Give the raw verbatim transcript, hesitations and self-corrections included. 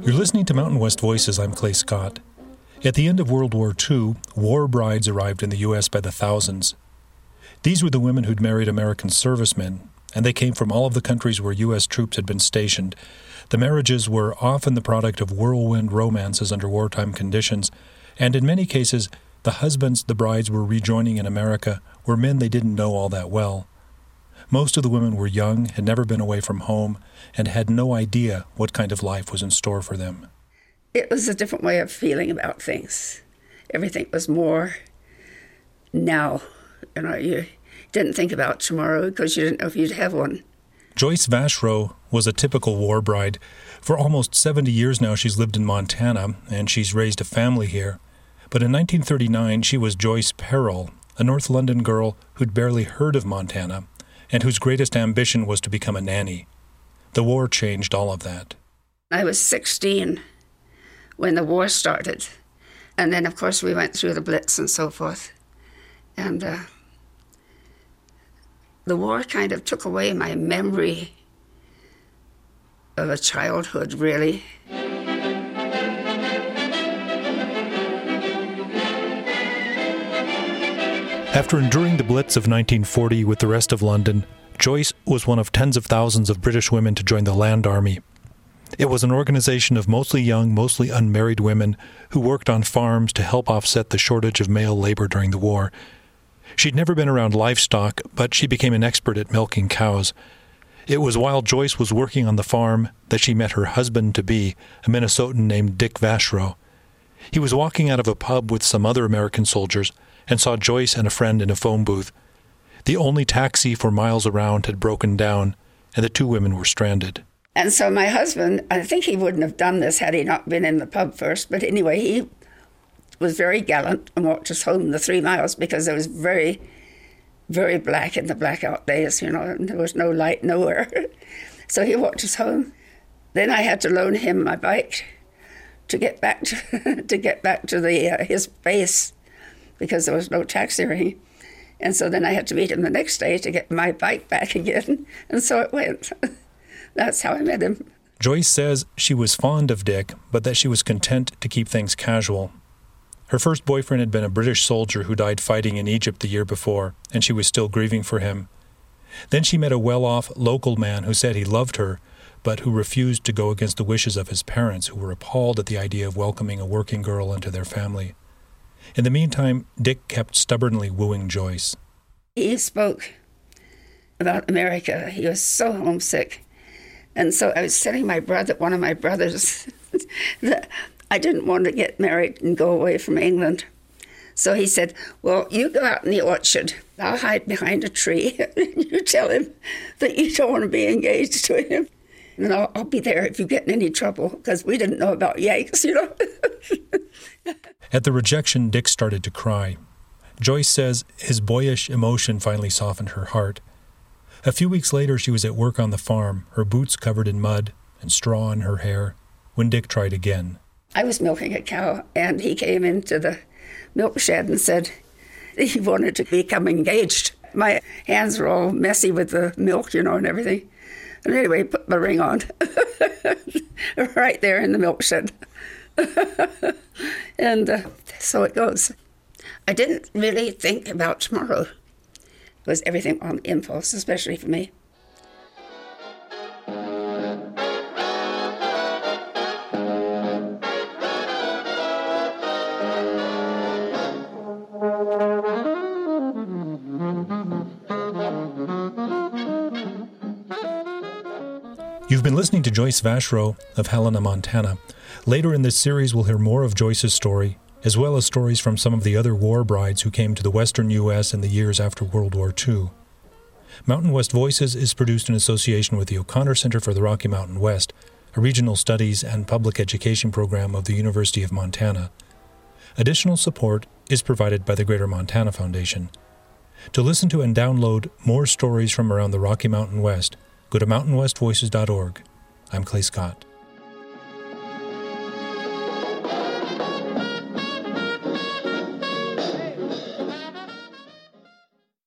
You're listening to Mountain West Voices. I'm Clay Scott. At the end of World War Two, war brides arrived in the U S by the thousands. These were the women who'd married American servicemen, and they came from all of the countries where U S troops had been stationed. The marriages were often the product of whirlwind romances under wartime conditions, and in many cases, the husbands the brides were rejoining in America were men they didn't know all that well. Most of the women were young, had never been away from home, and had no idea what kind of life was in store for them. It was a different way of feeling about things. Everything was more now. You know, you didn't think about tomorrow because you didn't know if you'd have one. Joyce Vachereau was a typical war bride. For almost seventy years now, she's lived in Montana, and she's raised a family here. But in nineteen thirty-nine, she was Joyce Perrell, a North London girl who'd barely heard of Montana, and whose greatest ambition was to become a nanny. The war changed all of that. I was sixteen when the war started. And then, of course, we went through the Blitz and so forth. And uh, the war kind of took away my memory of a childhood, really. After enduring the Blitz of nineteen forty with the rest of London, Joyce was one of tens of thousands of British women to join the Land Army. It was an organization of mostly young, mostly unmarried women who worked on farms to help offset the shortage of male labor during the war. She'd never been around livestock, but she became an expert at milking cows. It was while Joyce was working on the farm that she met her husband-to-be, a Minnesotan named Dick Vachereau. He was walking out of a pub with some other American soldiers and saw Joyce and a friend in a phone booth. The only taxi for miles around had broken down, and the two women were stranded. And so my husband, I think he wouldn't have done this had he not been in the pub first, but anyway, he was very gallant and walked us home the three miles because it was very, very black in the blackout days, you know, and there was no light nowhere. So he walked us home. Then I had to loan him my bike to get back to, to get back to the uh, his base because there was no taxi ring. And so then I had to meet him the next day to get my bike back again. And so it went. That's how I met him. Joyce says she was fond of Dick, but that she was content to keep things casual. Her first boyfriend had been a British soldier who died fighting in Egypt the year before, and she was still grieving for him. Then she met a well-off local man who said he loved her, but who refused to go against the wishes of his parents, who were appalled at the idea of welcoming a working girl into their family. In the meantime, Dick kept stubbornly wooing Joyce. He spoke about America. He was so homesick. And so I was telling my brother, one of my brothers, that I didn't want to get married and go away from England. So he said, well, you go out in the orchard. I'll hide behind a tree. You tell him that you don't want to be engaged to him. And I'll, I'll be there if you get in any trouble, because we didn't know about Yanks, you know. At the rejection, Dick started to cry. Joyce says his boyish emotion finally softened her heart. A few weeks later, she was at work on the farm, her boots covered in mud and straw in her hair, when Dick tried again. I was milking a cow, and he came into the milk shed and said he wanted to become engaged. My hands were all messy with the milk, you know, and everything. And anyway, he put my ring on right there in the milk shed. And uh, so it goes. I didn't really think about tomorrow. It was everything on impulse, especially for me. You've been listening to Joyce Vachereau of Helena, Montana. Later in this series, we'll hear more of Joyce's story, as well as stories from some of the other war brides who came to the western U S in the years after World War Two. Mountain West Voices is produced in association with the O'Connor Center for the Rocky Mountain West, a regional studies and public education program of the University of Montana. Additional support is provided by the Greater Montana Foundation. To listen to and download more stories from around the Rocky Mountain West, go to mountain west voices dot org. I'm Clay Scott.